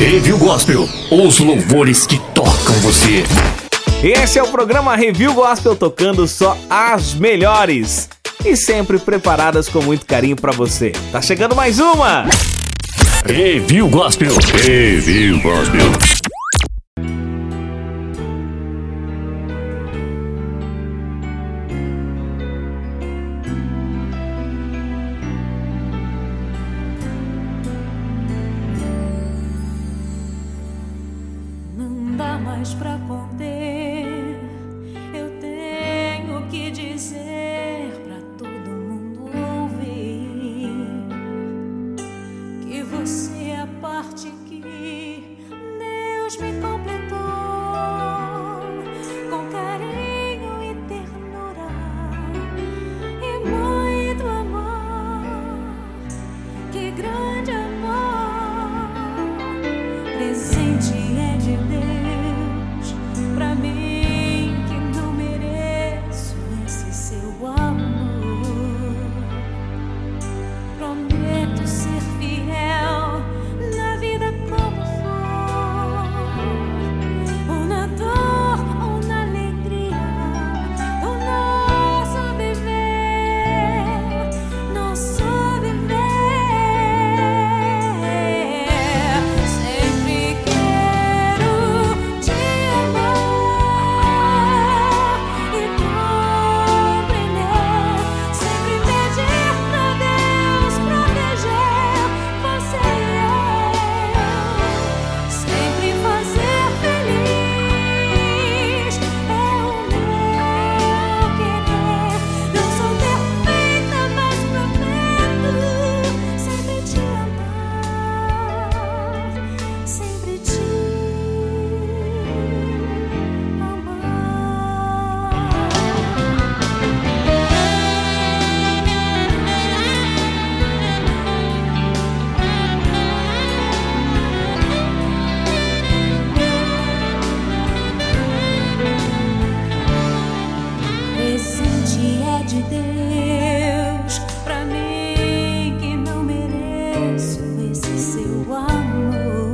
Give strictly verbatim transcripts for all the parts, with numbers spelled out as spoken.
Review Gospel, os louvores que tocam você. Esse é o programa Review Gospel, tocando só as melhores e sempre preparadas com muito carinho pra você. Tá chegando mais uma! Review Gospel, Review Gospel. Não dá mais pra conter, eu tenho que dizer pra todo mundo ouvir que você é a parte que Deus me completou com carinho e ternura e muito amor. Que grande amor, presente é de Deus pra mim que não mereço esse seu amor. Prometo ser fiel na vida como for, ou na dor ou na alegria, o nosso viver, nosso viver. Sempre quero te amar e compreender, sempre pedir pra Deus proteger você e eu, sempre fazer feliz é o meu querer. Não sou perfeita, mas prometo sempre te amar, sempre te presente é de Deus pra mim que não mereço esse seu amor.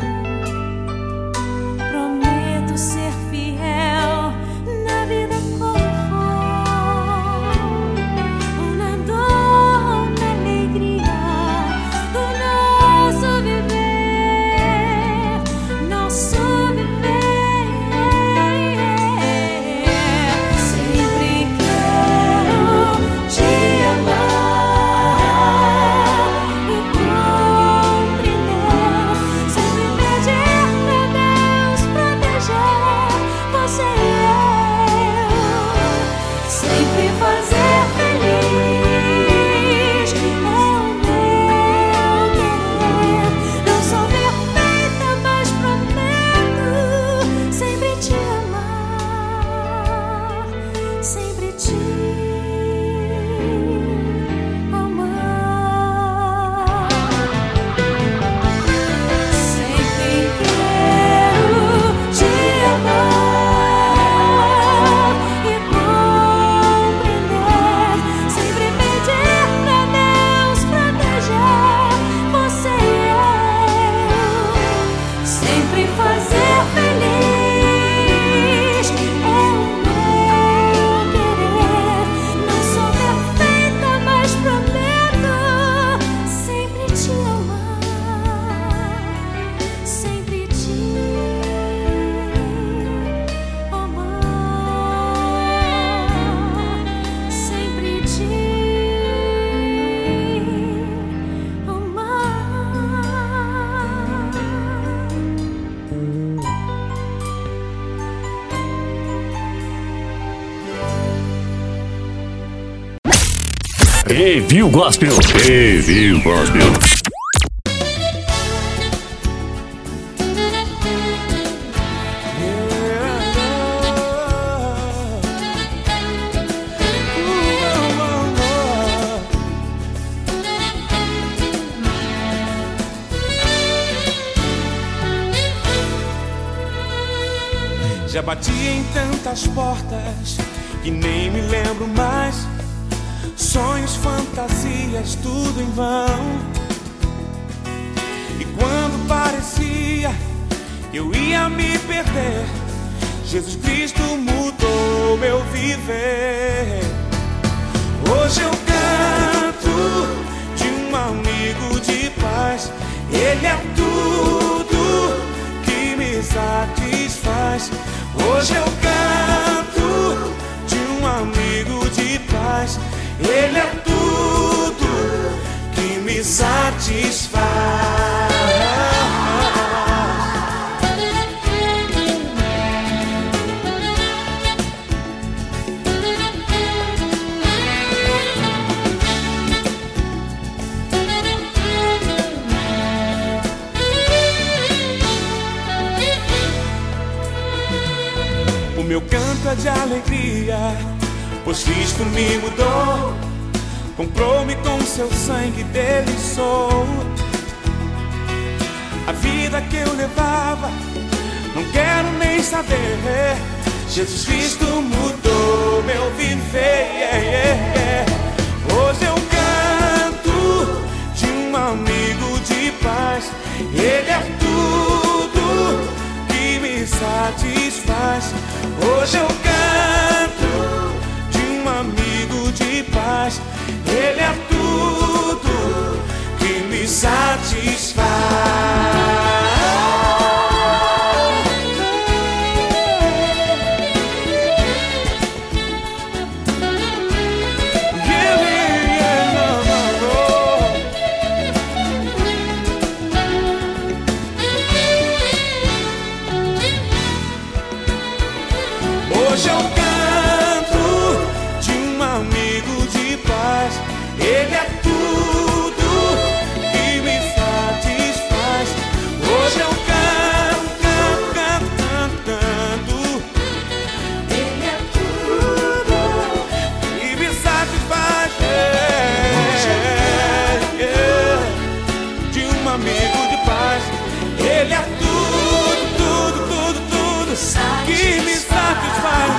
Prometo ser fiel na vida como for, ou na dor ou na alegria, do nosso viver, nosso viver. Sempre quero te amar e compreender, sempre pedir pra Deus proteger você e eu, sempre fazer feliz é o meu querer. Não sou perfeita, mas prometo sempre te amar, sempre te amar. Sempre quero te amar e compreender, sempre pedir pra Deus proteger você e eu, sempre fazer feliz é o meu querer. Não sou perfeita, mas prometo sempre te amar, sempre te amar, sempre te Review Gospel, Review Gospel. Já bati em tantas portas que nem me lembro mais. Sonhos, fantasias, tudo em vão. E quando parecia eu ia me perder. Jesus Cristo mudou meu viver. Hoje eu canto de um amigo de paz. Ele é tudo que me satisfaz. Hoje eu canto de um amigo de paz. Ele é tudo que me satisfaz. O meu canto é de alegria, pois Cristo me mudou, comprou-me com seu sangue, dele sou. A vida que eu levava, não quero nem saber. Jesus Cristo mudou meu viver. Hoje eu canto de um amigo de paz. Ele é tudo que me satisfaz. Hoje eu canto de um amigo de paz. Ele é tudo que me satisfaz. Hoje eu canto de um amigo de paz. Ele é tudo que me satisfaz. Hoje eu canto, canto, canto, canto, canto. Ele é tudo que me satisfaz. É, é, de um amigo de paz. Ele é tudo, tudo, tudo, tudo que me satisfaz.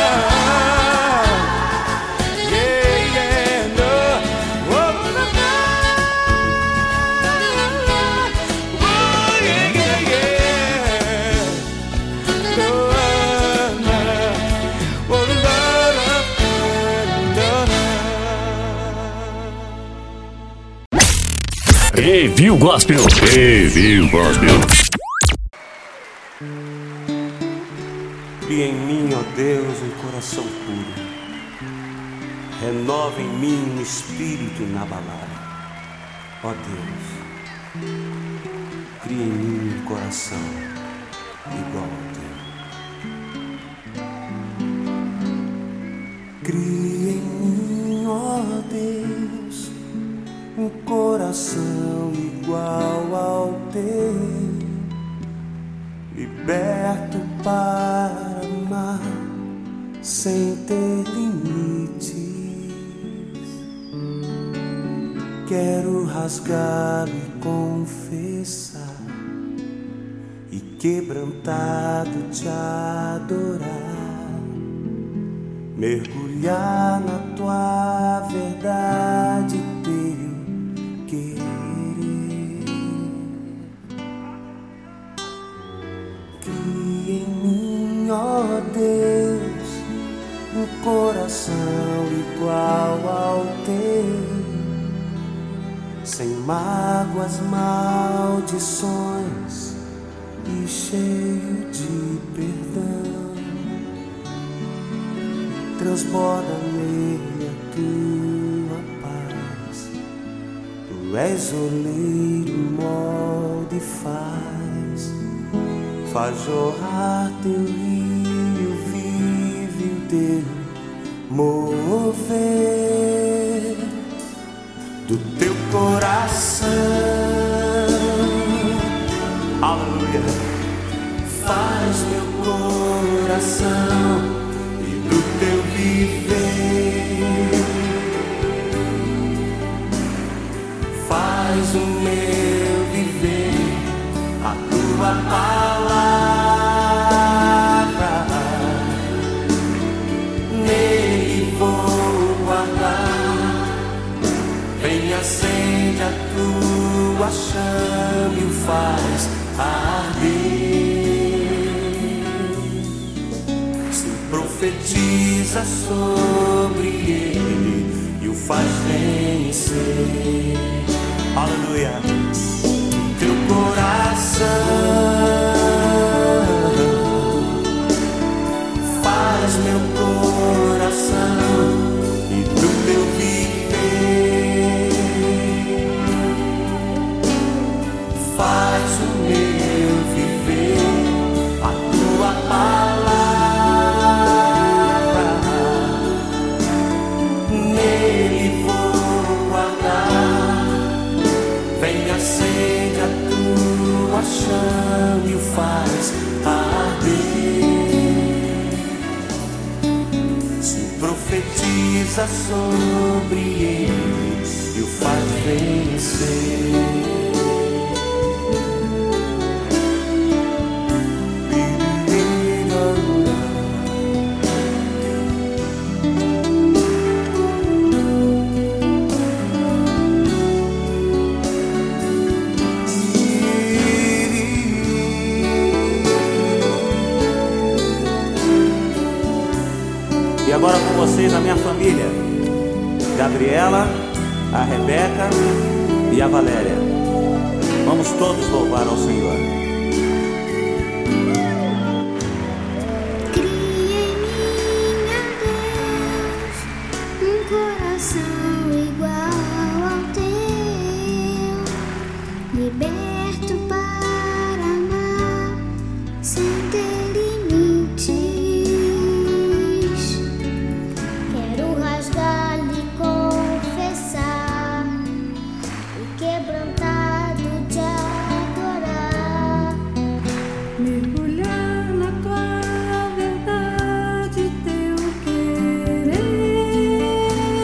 Review Gospel. Review Gospel. Cria em mim, ó Deus, um coração puro. Renova em mim um espírito inabalável. Ó Deus, cria em mim um coração igual ao teu. Cria em mim, ó Deus, um coração igual ao teu, liberto para amar sem ter limites. Quero rasgar e confessar e quebrantado te adorar, mergulhar na tua verdade, teu querer. Cria em mim, ó Deus, um coração igual ao teu, sem mágoas, maldições e cheio de perdão. Transborda nele a tua paz. Tu és oleiro, molde e faz, faz jorrar teu rio, vive o teu mover do teu coração. Aleluia. Faz meu coração e do teu viver, faz o meu viver a tua palavra. Nele vou guardar. Vem, acende a tua chama e o faz arder. profetiza sobre ele e o faz vencer. Aleluia. Teu coração faz meu coração e do teu viver faz o meu viver, a tua palavra nele vou guardar. Vem, acende a tua chama e o faz arder. Se profetiza sobre ele e o faz vencer. E agora com vocês a minha família, Gabriela, a Rebeca e a Valéria. Vamos todos louvar ao Senhor. Cria em mim, ó Deus, um coração igual ao teu, liberto para amar sem ter limites. Quero rasgar-lhe, confessar e quebrantado te adorar. Mergulhar na tua verdade, teu querer.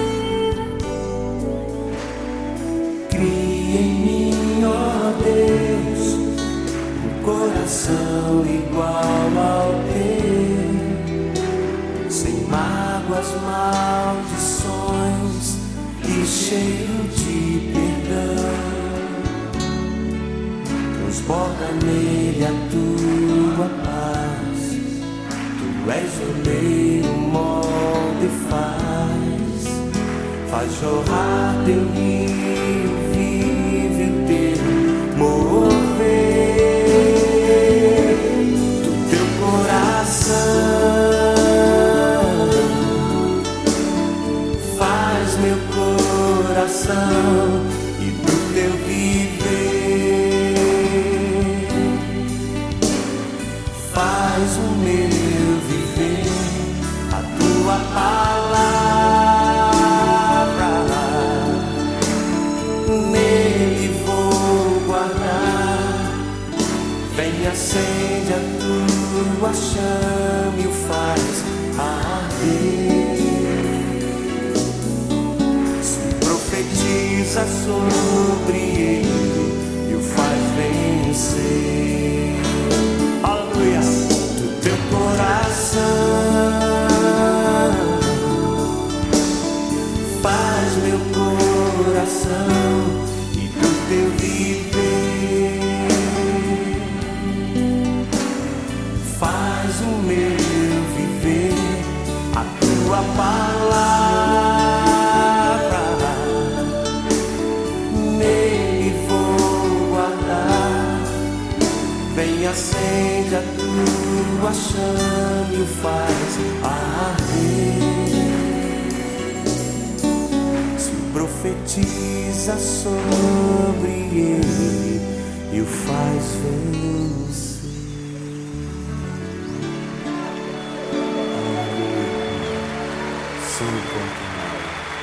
Cria em mim, ó Deus, um coração igual ao teu, sem mágoas, maldições e cheio de perdão. Transborda nele a tua paz. Tu és o oleiro, molde e faz. Faz jorrar teu rio, vive o teu mover do teu coração. Faz meu coração e do teu viver faz o meu viver, a tua palavra nele vou guardar. Vem, acende a tua chama e o faz arder. Se profetiza sobre ele e o faz vencer. Aleluia. Do teu coração faz meu coração e do teu viver faz o meu viver, a tua palavra nele vou guardar. Vem, acende a tua chama e o faz arder. Se profetiza sobre ele e o faz vencer. Sem continuar.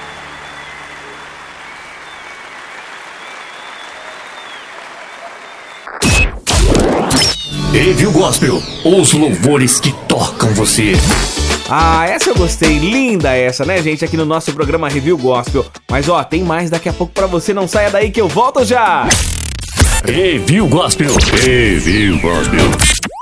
Review Gospel, os louvores que tocam você. Ah, essa eu gostei, linda essa, né, gente, aqui no nosso programa Review Gospel. Mas ó, tem mais daqui a pouco pra você, não saia daí que eu volto já. Review Gospel, Review Gospel.